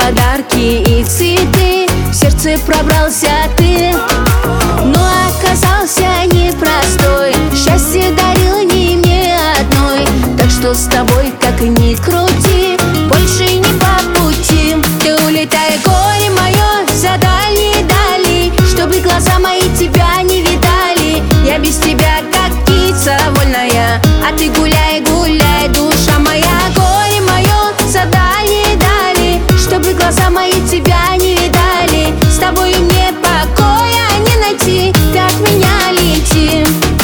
подарки и цветы, в сердце пробрался ты, но оказался непростой. Счастье дарил не мне одной, так что с тобой, как ни крути, больше не по пути. Ты улетай, горе мое, за дальние дали, чтобы глаза мои тебя не видали. Я без тебя, как птица вольная, а ты гуляй, гуляй, душа моя. Горе мое, за дальние дали, чтобы глаза мои тебя не видали. С тобой мне покоя не найти, ты от меня лети.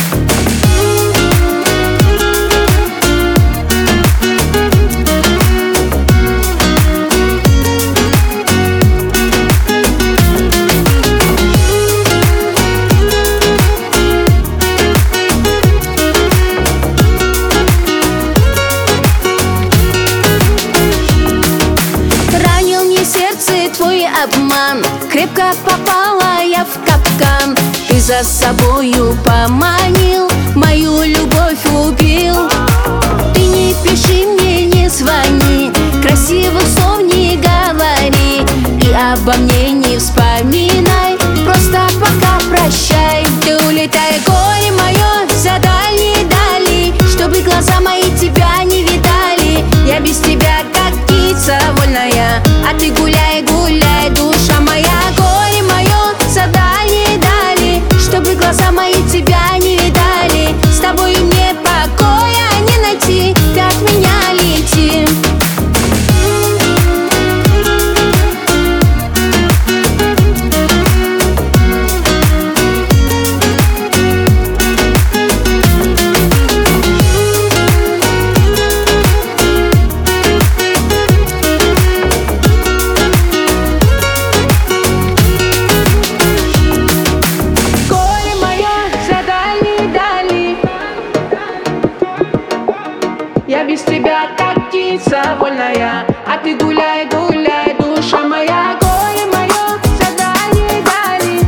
Твой обман, крепко попала я в капкан. Ты за собою поманил, мою любовь убил. Ты не пиши мне, не звони, красивых слов не говори, и обо мне не вспоминай, просто пока прощай. Ты улетай, горе мое, за дальние дали, чтобы глаза мои тебя не видали. Я без тебя, как птица вольная, а ты гуляй, гуляй, душа моя. Горе мое, за дальние дали, чтобы глаза мои тебя не видали. С тобой мне покоя не найти, ты от меня лети. Я без тебя, как птица вольная, а ты гуляй, гуляй, душа моя. Горе мое, за дальние дали,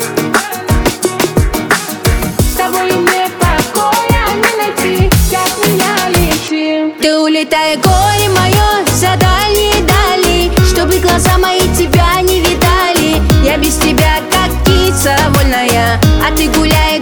с тобой мне покоя не найти, ты от меня лети. Ты улетай, горе мое, за дальние дали, чтобы глаза мои тебя не видали. Я без тебя, как птица вольная, а ты гуляй,